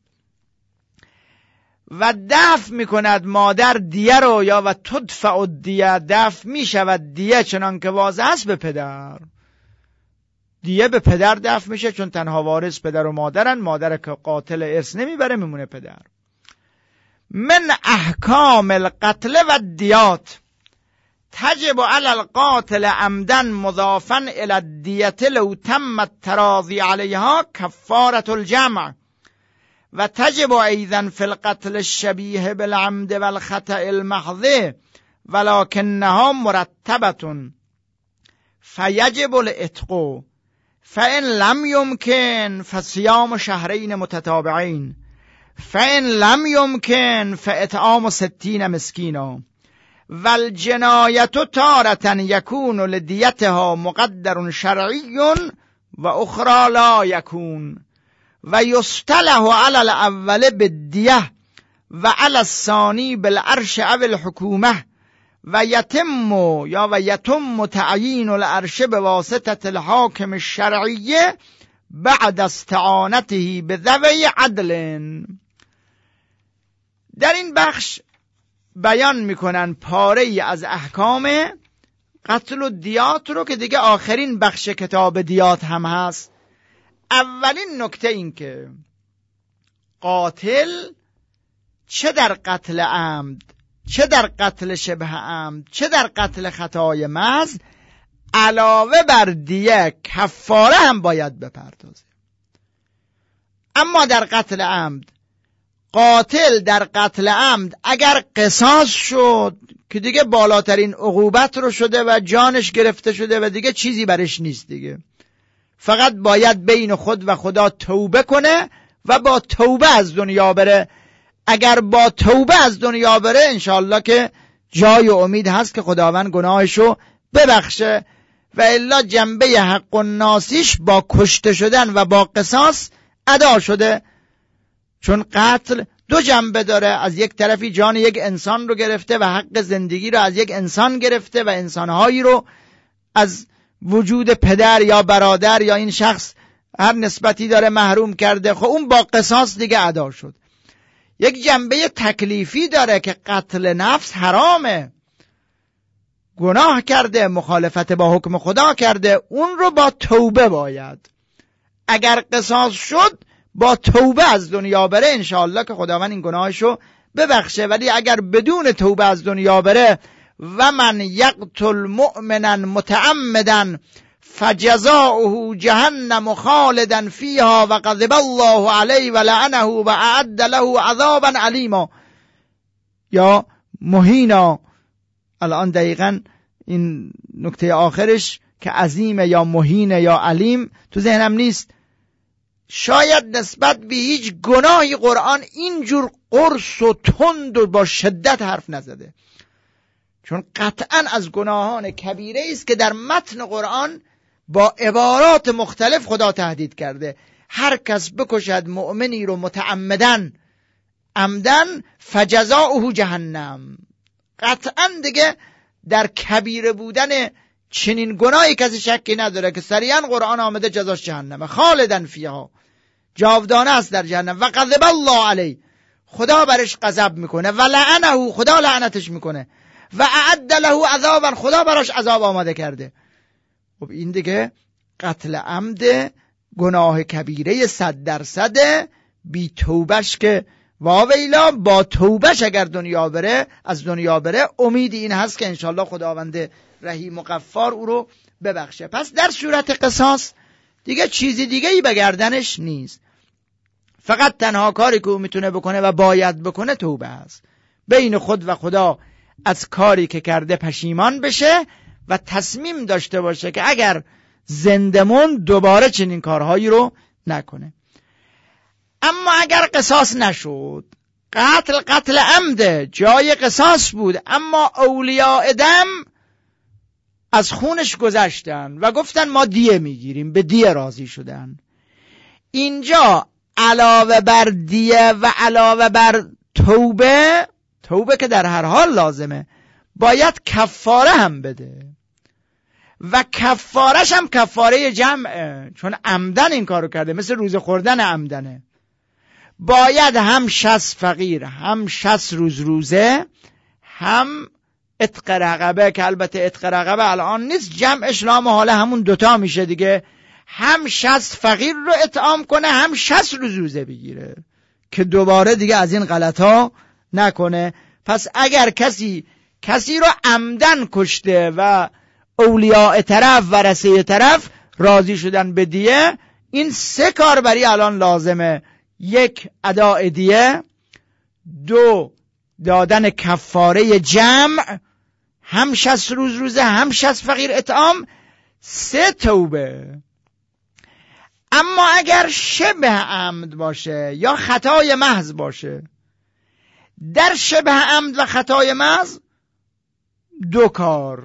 و دفع می کند مادر دیه رو، یا و تدفع الدیه، دفع می شود دیه چنان که واضح است به پدر. دیه به پدر دفع میشه چون تنها وارث پدر و مادرن، مادر که قاتل ارث نمیبره میمونه پدر. من احکام القتل و الدیات تجب علی القاتل عمدا مضافا الی الدیت لو تم التراضی علیها کفارة الجمع، و تجب ایضا فی القتل الشبیه بالعمد والخطأ المحض ولکنها مرتبة فیجب العتق، فإن لم يمكن فصيام شهرين متتابعين، فإن لم يمكن فإطعام 60 مسكينا. والجناية تارة يكون لديتها مقدر شرعي وأخرى لا يكون، ويصطلح على الأول بالدية وعلى الثاني بالعرش أو الحكومة، و یتم تعیین العرش بواسطه الحاکم الشرعی بعد استعانته بذوی عدل. در این بخش بیان میکنن پاره ای از احکام قتل و دیات رو که دیگه آخرین بخش کتاب دیات هم هست. اولین نکته این که قاتل چه در قتل عمد، چه در قتل شبه عمد، چه در قتل خطای محض، علاوه بر دیه کفاره هم باید بپردازه. اما در قتل عمد، قاتل در قتل عمد اگر قصاص شد که دیگه بالاترین عقوبت رو شده و جانش گرفته شده و دیگه چیزی برش نیست دیگه، فقط باید بین خود و خدا توبه کنه و با توبه از دنیا بره. اگر با توبه از دنیا بره انشاءالله که جای امید هست که خداوند گناهشو ببخشه، و الا جنبه حق و ناسیش با کشته شدن و با قصاص ادا شده. چون قتل دو جنبه داره، از یک طرفی جان یک انسان رو گرفته و حق زندگی رو از یک انسان گرفته و انسانهایی رو از وجود پدر یا برادر یا این شخص هر نسبتی داره محروم کرده. خب اون با قصاص دیگه ادا شد. یک جنبه تکلیفی داره که قتل نفس حرامه، گناه کرده، مخالفت با حکم خدا کرده، اون رو با توبه باید، اگر قصاص شد با توبه از دنیا بره انشاءالله که خداوند این گناهشو ببخشه. ولی اگر بدون توبه از دنیا بره، و من یقتل مؤمنا متعمدا فجزاؤه جهنم خالدا فیها و غضب الله علیه و لعنه و اعد له عذابا علیما یا مهینا. الان دقیقا این نکته آخرش که عظیمه یا مهینه یا علیم تو ذهنم نیست. شاید نسبت به هیچ گناهی قرآن اینجور قرص و تند و با شدت حرف نزده، چون قطعا از گناهان کبیره است که در متن قرآن با عبارات مختلف خدا تهدید کرده. هر کس بکشد مؤمنی رو متعمدن عمدن فجزاؤه جهنم. قطعا دیگه در کبیره بودن چنین گناهی کسی شکی نداره که سریعا قرآن آمده جزاش جهنمه، خالدن فیها، جاودانه است در جهنم، و غضب الله علیه، خدا برش غضب میکنه، و لعنه، خدا لعنتش میکنه، و اعد له عذابا، خدا براش عذاب آماده کرده. خب این دیگه قتل عمد گناه کبیره 100%، بی توبش که واویلا، با توبش اگر دنیا بره، از دنیا بره، امید این هست که انشالله خداوند رحیم و غفار او رو ببخشه. پس در صورت قصاص دیگه چیزی دیگه ای به گردنش نیست، فقط تنها کاری که او میتونه بکنه و باید بکنه توبه است، بین خود و خدا از کاری که کرده پشیمان بشه و تصمیم داشته باشه که اگر زنده موند دوباره چنین کارهایی رو نکنه. اما اگر قصاص نشد، قتل عمده، جای قصاص بود، اما اولیاء دم از خونش گذشتن و گفتن ما دیه میگیریم، به دیه راضی شدن. اینجا علاوه بر دیه و علاوه بر توبه که در هر حال لازمه، باید کفاره هم بده، و کفارش هم کفاره جمعه، چون عمدن این کارو کرده، مثل روزه خوردن عمدنه. باید هم 60 فقیر، هم 60 روز روزه، هم عتق رقبه، که البته عتق رقبه الان نیست، جمعش لامحاله همون دوتا میشه دیگه، هم 60 فقیر رو اطعام کنه، هم 60 روز روزه بگیره که دوباره دیگه از این غلطا نکنه. پس اگر کسی رو عمدن کشته و اولیاء طرف ورثه طرف راضی شدن به دیه، این 3 کار برای الان لازمه: 1 اداء دیه، 2 دادن کفاره جمع، هم 60 روز روزه، هم 60 فقیر اطعام، 3 توبه. اما اگر شبه عمد باشه یا خطای محض باشه، در شبه عمد و خطای محض 2 کار: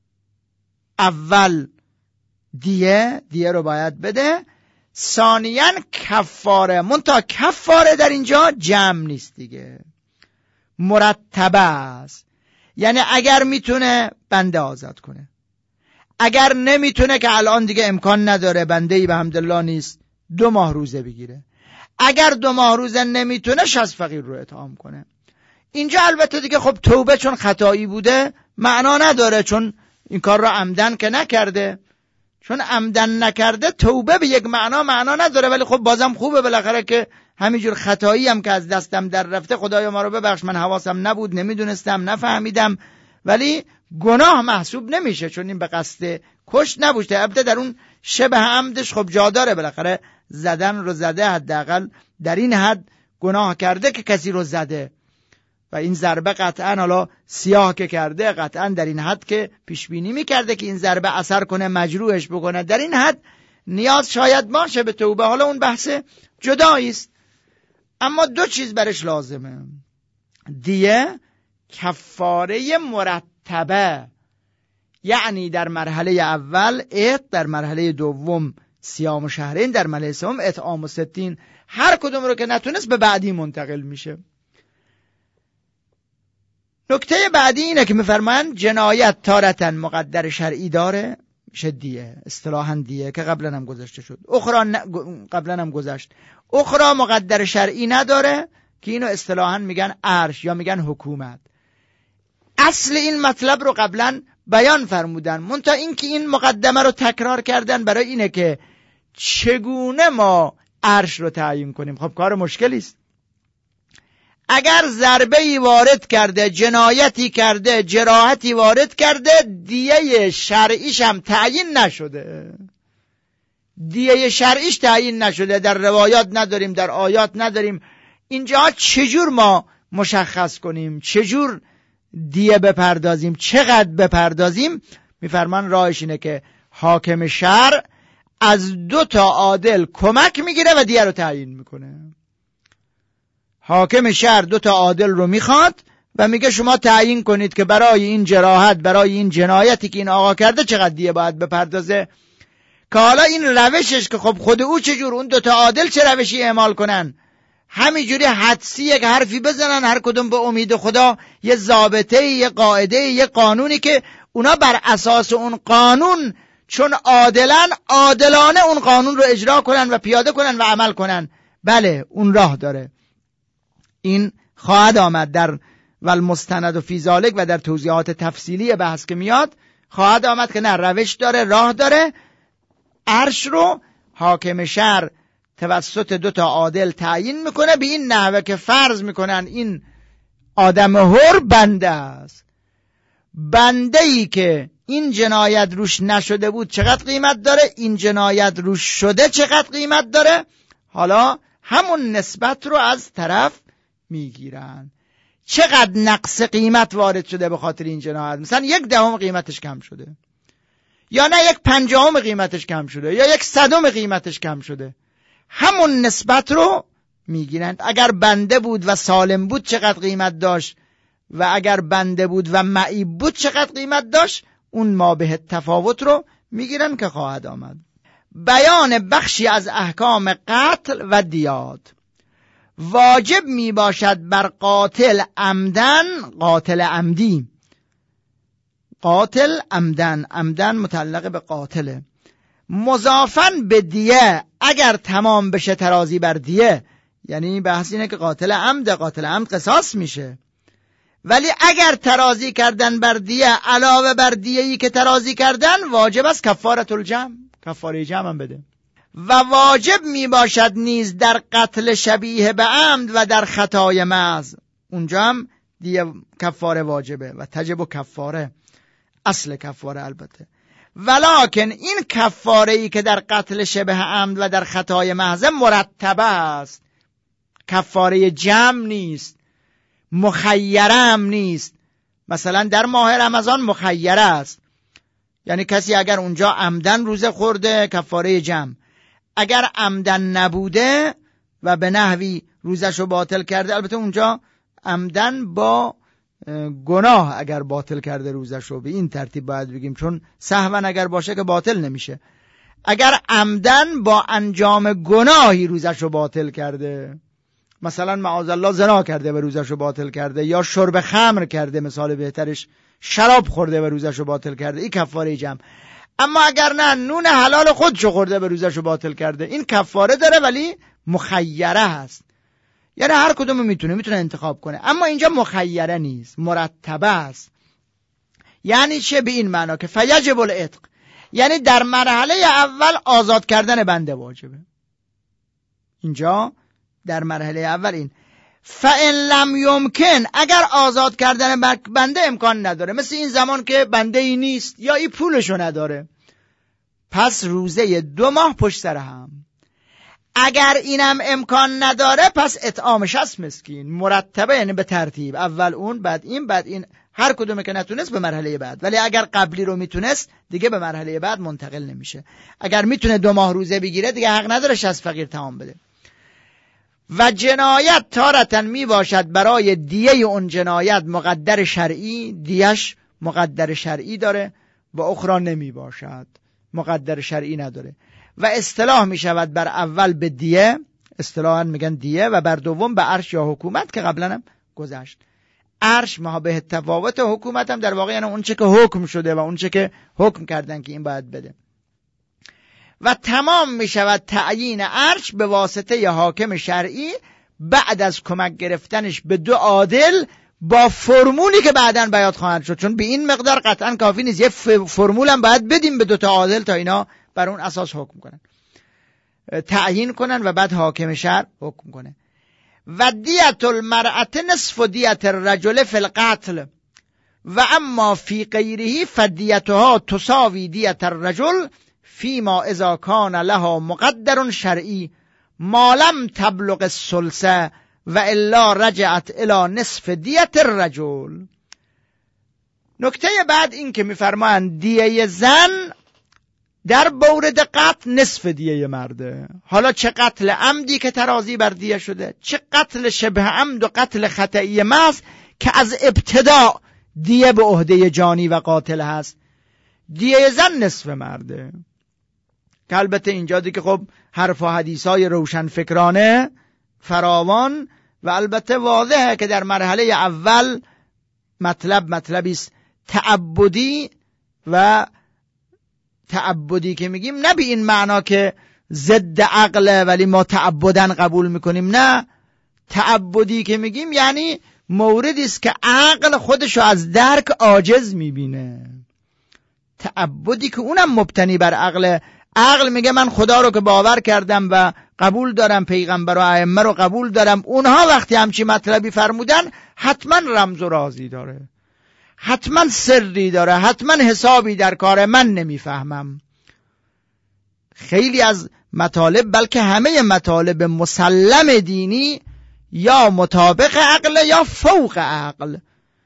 اول دیه رو باید بده، ثانیاً کفاره. منتها کفاره در اینجا جمع نیست دیگه، مرتبه است. یعنی اگر میتونه بنده آزاد کنه، اگر نمیتونه که الان دیگه امکان نداره، بنده‌ای به حمدالله نیست، 2 ماه روزه بگیره. اگر 2 ماه روزه نمیتونه 60 فقیر رو اطعام کنه. اینجا البته دیگه خب توبه چون خطایی بوده معنا نداره، چون این کار را عمدن که نکرده. چون عمدن نکرده توبه به یک معنا نداره، ولی خب بازم خوبه بالاخره که همینجور خطایی هم که از دستم در رفته، خدایا ما رو ببخش، من حواسم نبود، نمیدونستم، نفهمیدم، ولی گناه محسوب نمیشه چون این به قصد کشت نبوده. البته در اون شبه عمدش خب جا داره، بالاخره زدن رو زده، حداقل در این حد گناه کرده که کسی رو زده، و این ضربه قطعا حالا سیاه که کرده، قطعا در این حد که پیش بینی میکرده که این ضربه اثر کنه، مجروحش بکنه، در این حد نیاز شاید باشه به توبه. حالا اون بحث جدایی است. اما دو چیز برش لازمه. دیه کفاره مرتبه، یعنی در مرحله اول عتق، در مرحله دوم صیام شهرین، در مرحله سوم اطعام 60. هر کدوم رو که نتونست به بعدی منتقل میشه. نکته بعدی اینه که میفرمایند جنایت تارةً مقدر شرعی داره، میشه دیه، اصطلاحاً دیه که قبلا هم گذشته شد. قبلا هم گذشت. اخرى مقدر شرعی نداره که اینو اصطلاحاً میگن عرش یا میگن حکومت. اصل این مطلب رو قبلا بیان فرمودن، منتها این که این مقدمه رو تکرار کردن برای اینه که چگونه ما عرش رو تعیین کنیم. خب کار مشکلی است. اگر ضربه‌ای وارد کرده، جنایتی کرده، جراحتی وارد کرده، دیه شرعیش هم تعیین نشده. دیه شرعیش تعیین نشده، در روایات نداریم، در آیات نداریم. اینجا چجور ما مشخص کنیم؟ چجور دیه بپردازیم؟ چقدر بپردازیم؟ میفرمان راهش اینه که حاکم شهر از 2 عادل کمک میگیره و دیه رو تعیین میکنه. حاکم شهر 2 عادل رو میخواد و میگه شما تعیین کنید که برای این جراحت، برای این جنایتی که این آقا کرده چقدر دیه باید بپردازه. که حالا این روشش که خب خود او چجور، اون 2 عادل چه روشی اعمال کنن؟ همینجوری حدسی یک حرفی بزنن، هر کدوم به امید خدا یه ضابطه، یه قاعده، یه قانونی که اونا بر اساس اون قانون چون عادلانه اون قانون رو اجرا کنن و پیاده کنن و عمل کنن. بله اون راه داره. این خواهد آمد در والمستند فی ذلک و در توضیحات تفصیلی بحث که میاد خواهد آمد که نه، روش داره، راه داره. عرش رو حاکم شهر توسط 2 عادل تعیین میکنه به این نحوه که فرض میکنن این آدم حر بنده است. بنده ای که این جنایت روش نشده بود چقدر قیمت داره، این جنایت روش شده چقدر قیمت داره. حالا همون نسبت رو از طرف میگیرن. چقدر نقص قیمت وارد شده به خاطر این جنایت، مثلا 1/10 قیمتش کم شده، یا نه 1/50 قیمتش کم شده، یا 1/100 قیمتش کم شده، همون نسبت رو میگیرند. اگر بنده بود و سالم بود چقدر قیمت داشت و اگر بنده بود و معیب بود چقدر قیمت داشت، اون ما به تفاوت رو میگیرن که خواهد آمد. بیان بخشی از احکام قتل و دیات. واجب می باشد بر قاتل عمدن، قاتل عمدی، قاتل عمدن متعلق به قاتله، مضافن به دیه اگر تمام بشه ترازی بر دیه. یعنی بحث اینه که قاتل عمد قصاص میشه، ولی اگر ترازی کردن بر دیه علاوه بر دیه‌ای که ترازی کردن، واجب است کفاره الجمع، کفاره جمع هم بده. و واجب می باشد نیز در قتل شبیه به عمد و در خطای محض، اونجا هم دیه کفاره واجبه و تجب کفاره، اصل کفاره البته. ولکن این کفاره ای که در قتل شبه عمد و در خطای محض مرتبه است، کفاره جمع نیست، مخیره هم نیست. مثلا در ماه رمضان مخیره است، یعنی کسی اگر اونجا عمدن روزه خورده کفاره جمع، اگر عمدن نبوده و به نحوی روزشو باطل کرده، البته اونجا عمدن با گناه اگر باطل کرده روزشو، به این ترتیب باید بگیم، چون سهوا اگر باشه که باطل نمیشه. اگر عمدن با انجام گناهی روزشو باطل کرده، مثلا معاذالله زنا کرده و روزشو باطل کرده، یا شرب خمر کرده، مثال بهترش شراب خورده و روزشو باطل کرده، این کفاره جمع. اما اگر نه، نون حلال خودشو خورده و روزشو باطل کرده، این کفاره داره ولی مخیره هست، یعنی هر کدوم میتونه انتخاب کنه. اما اینجا مخیره نیست، مرتبه است. یعنی چه؟ به این معنا که فیجب العتق، یعنی در مرحله اول آزاد کردن بنده واجبه. اینجا در مرحله اول این فإن لم یمکن، اگر آزاد کردن بنده امکان نداره، مثل این زمان که بنده ای نیست یا ای پولشو نداره، پس روزه 2 ماه پشت سر هم. اگر اینم امکان نداره پس اطعام 60 مسکین مرتبه، یعنی به ترتیب، اول اون بعد این بعد این، هر کدومه که نتونست به مرحله بعد. ولی اگر قبلی رو میتونست دیگه به مرحله بعد منتقل نمیشه. اگر میتونه 2 ماه روزه بگیره دیگه حق نداره 60 فقیر تمام بده. و جنایت تارةً می باشد برای دیه اون جنایت مقدر شرعی، دیهش مقدر شرعی داره، و اخرى نمی باشد، مقدر شرعی نداره. و اصطلاح می شود بر اول به دیه، اصطلاحاً میگن دیه، و بر دوم به عرش یا حکومت که قبلا هم گذشت. عرش ما به تفاوت، حکومت هم در واقع یعنی اون چه که حکم شده و اون چه که حکم کردن که این باید بده. و تمام می شود تعیین عرش به واسطه ی حاکم شرعی بعد از کمک گرفتنش به دو عادل با فرمولی که بعداً بیان خواهد شد، چون به این مقدار قطعاً کافی نیست، یه فرمول هم باید بدیم به دو تا عادل تا اینا بر اون اساس حکم کنن، تعیین کنن و بعد حاکم شرع حکم کنه. و دیت المرأة نصف دیت الرجل فی القتل و اما فی غیره فدیتها تساوی دیت الرجل فیما اذا کان لها مقدر شرعی ما لم تبلغ الثلث و الا رجعت الى نصف دیت الرجل. نکته بعد این که میفرمایند دیه زن در مورد قتل نصف دیه مرده. حالا چه قتل عمدی که ترازی بر دیه شده، چه قتل شبه عمد و قتل خطئی محض که از ابتدا دیه به عهده جانی و قاتل هست، دیه زن نصف مرده. که البته اینجا دیگه خب حرف و حدیثای روشن فکرانه فراوان و البته واضحه که در مرحله اول مطلبی است تعبدی، و تعبدی که میگیم نه به این معنا که ضد عقل ولی ما تعبدن قبول میکنیم، نه، تعبدی که میگیم یعنی موردی است که عقل خودشو از درک عاجز میبینه. تعبدی که اونم مبتنی بر عقل، عقل میگه من خدا رو که باور کردم و قبول دارم، پیغمبر و ائمه رو قبول دارم، اونها وقتی همچی مطلبی فرمودن حتما رمز و رازی داره، حتما سری داره، حتما حسابی در کار، من نمیفهمم. خیلی از مطالب بلکه همه مطالب مسلم دینی یا مطابق عقل یا فوق عقل.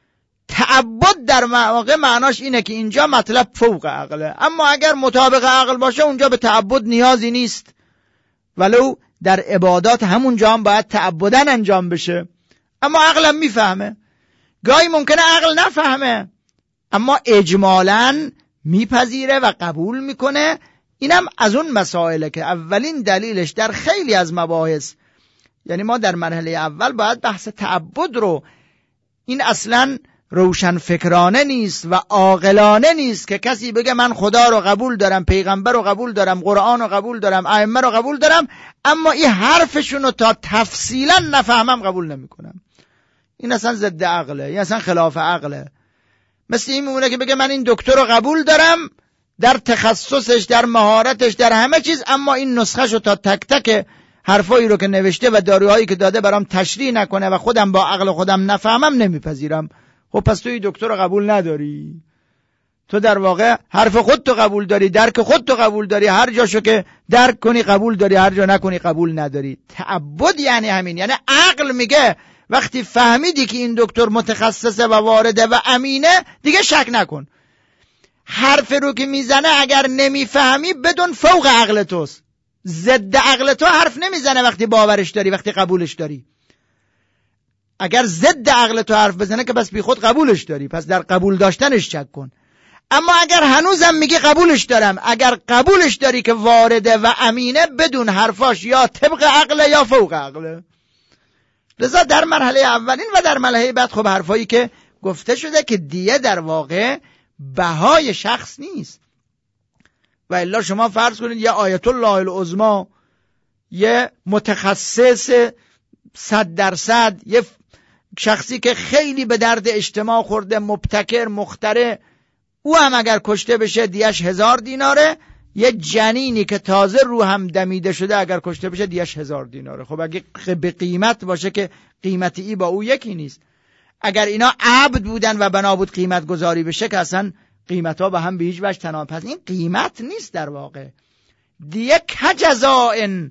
تعبد در واقع معناش اینه که اینجا مطلب فوق عقله، اما اگر مطابق عقل باشه اونجا به تعبد نیازی نیست، ولو در عبادات همونجا هم باید تعبدن انجام بشه، اما عقلم میفهمه. گاهی ممکنه عقل نفهمه اما اجمالاً میپذیره و قبول میکنه. اینم از اون مسائله که اولین دلیلش در خیلی از مباحث، یعنی ما در مرحله اول باید بحث تعبد رو، این اصلاً روشن فکرانه نیست و عاقلانه نیست که کسی بگه من خدا رو قبول دارم، پیغمبر رو قبول دارم، قرآن رو قبول دارم، ائمه رو قبول دارم، اما این حرفشون رو تا تفصیلا نفهمم قبول نمی کنم. این اصلا ضد عقله، این اصلا خلاف عقله. مثل این میمونه که بگه من این دکتر رو قبول دارم در تخصصش، در مهارتش، در همه چیز، اما این نسخه شو تا تک تک حرفایی رو که نوشته و داروهایی که داده برام تشریح نکنه و خودم با عقل خودم نفهمم نمیپذیرم. خب پس توی دکتر رو قبول نداری، تو در واقع حرف خود تو قبول داری، درک خود تو قبول داری، هر جاشو که درک کنی قبول داری، هر جا نکنی قبول نداری. تعبد یعنی همین، یعنی عقل میگه وقتی فهمیدی که این دکتر متخصصه و وارده و امینه دیگه شک نکن. حرف رو که میزنه اگر نمیفهمی بدون فوق عقل توست، ضد عقل تو حرف نمیزنه وقتی باورش داری، وقتی قبولش داری. اگر ضد عقل تو حرف بزنه که بس بی خود قبولش داری، پس در قبول داشتنش شک کن. اما اگر هنوزم میگی قبولش دارم، اگر قبولش داری که وارده و امینه، بدون حرفاش یا طبق عقل یا فوق عقل. لذا در مرحله اولین و در مرحله بعد خب حرفایی که گفته شده که دیه در واقع بهای شخص نیست. و الا شما فرض کنید یه آیت الله العظمی، یه متخصص 100%، یه شخصی که خیلی به درد اجتماع خورده، مبتکر، مخترع، او هم اگر کشته بشه دیش 1000 دیناره. یه جنینی که تازه رو هم دمیده شده اگر کشته بشه دیش 1000 دیناره. خب اگه به قیمت باشه که قیمتی با او یکی نیست. اگر اینا عبد بودن و بنا بود قیمت گذاری بشه که اصلا قیمت ها به هم به هیچ وجه تناسب. پس این قیمت نیست در واقع. دیه کجزائن،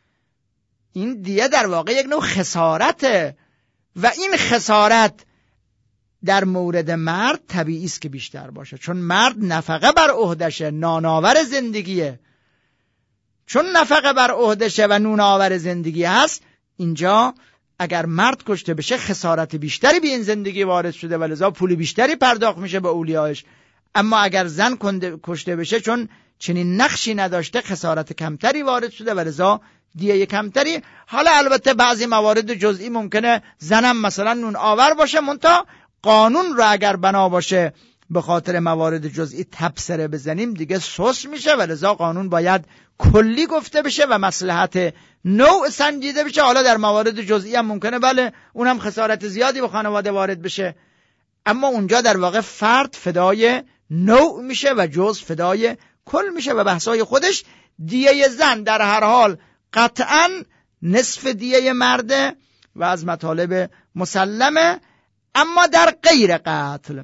این دیه در واقع یک نوع خسارته و این خسارت در مورد مرد طبیعی است که بیشتر باشه، چون مرد نفقه بر عهدشه، نانآور زندگیه. چون نفقه بر عهدشه و نونآور زندگی هست، اینجا اگر مرد کشته بشه خسارت بیشتری به این زندگی وارد شده و لذا پول بیشتری پرداخت میشه به اولیاش. اما اگر زن کشته بشه چون چنین نقشی نداشته خسارت کمتری وارد شده و لذا دیه کمتری. حالا البته بعضی موارد جزئی ممکنه زنم مثلا نون آور باشه، منتها قانون رو اگر بنا باشه به خاطر موارد جزئی تبصره بزنیم دیگه سوس میشه و لذا قانون باید کلی گفته بشه و مصلحت نوع سنجیده بشه. حالا در موارد جزئی هم ممکنه بله اونم خسارت زیادی به خانواده وارد بشه، اما اونجا در واقع فرد فدای نوع میشه و جزء فدای کل میشه و بحثای خودش. دیه زن در هر حال قطعا نصف دیه مرده و از مطالب مسلمه، اما در غیر قتل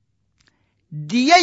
دیه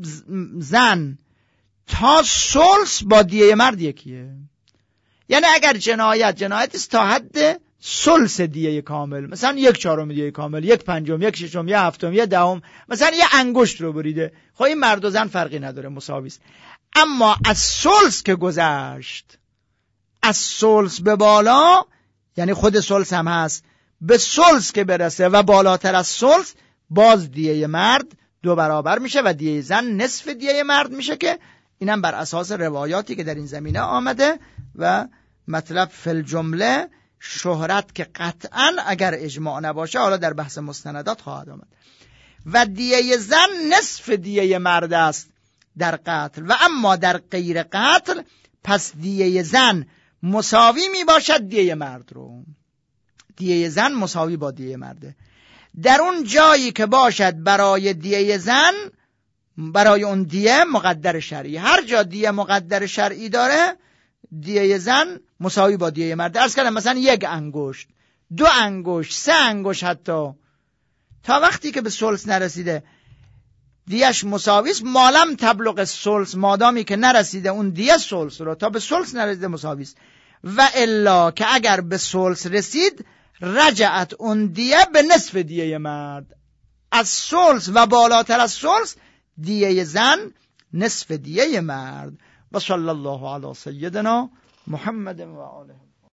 زن تا ثلث با دیه مرد یکیه. یعنی اگر جنایت است تا حد ثلث دیه کامل، مثلا 1/4 دیه کامل، 1/5، 1/6، 1/7، 1/10، مثلا یه انگشت رو بریده، خب این مرد و زن فرقی نداره، مساوی است. اما از ثلث که گذشت، از ثلث به بالا، یعنی خود ثلث هم هست، به ثلث که برسه و بالاتر از ثلث، باز دیه مرد 2 برابر میشه و دیه زن نصف دیه مرد میشه، که اینم بر اساس روایاتی که در این زمینه آمده و مطلب فل جمله شهرت که قطعا اگر اجماع نباشه حالا در بحث مستندات خواهد آمد. و دیه زن نصف دیه مرد است در قتل، و اما در غیر قتل پس دیه زن مساوی می باشد دیه مرد رو. دیه زن مساوی با دیه مرده. در اون جایی که باشد برای دیه زن، برای اون دیه مقدر شرعی، هر جا دیه مقدر شرعی داره دیه زن مساوی با دیه مرد. عرض کردم مثلا 1 انگشت، 2 انگشت، 3 انگشت، حتی تا وقتی که به ثلث نرسیده دیهش مساوی است. مالم تبلغ ثلث، مادامی که نرسیده اون دیه ثلث رو، تا به ثلث نرسیده مساوی است. و الا که اگر به ثلث رسید رجعت اون دیه به نصف دیه مرد. از ثلث و بالاتر از ثلث دیه زن نصف دیه مرد. و صلی الله علی سیدنا محمد و آله.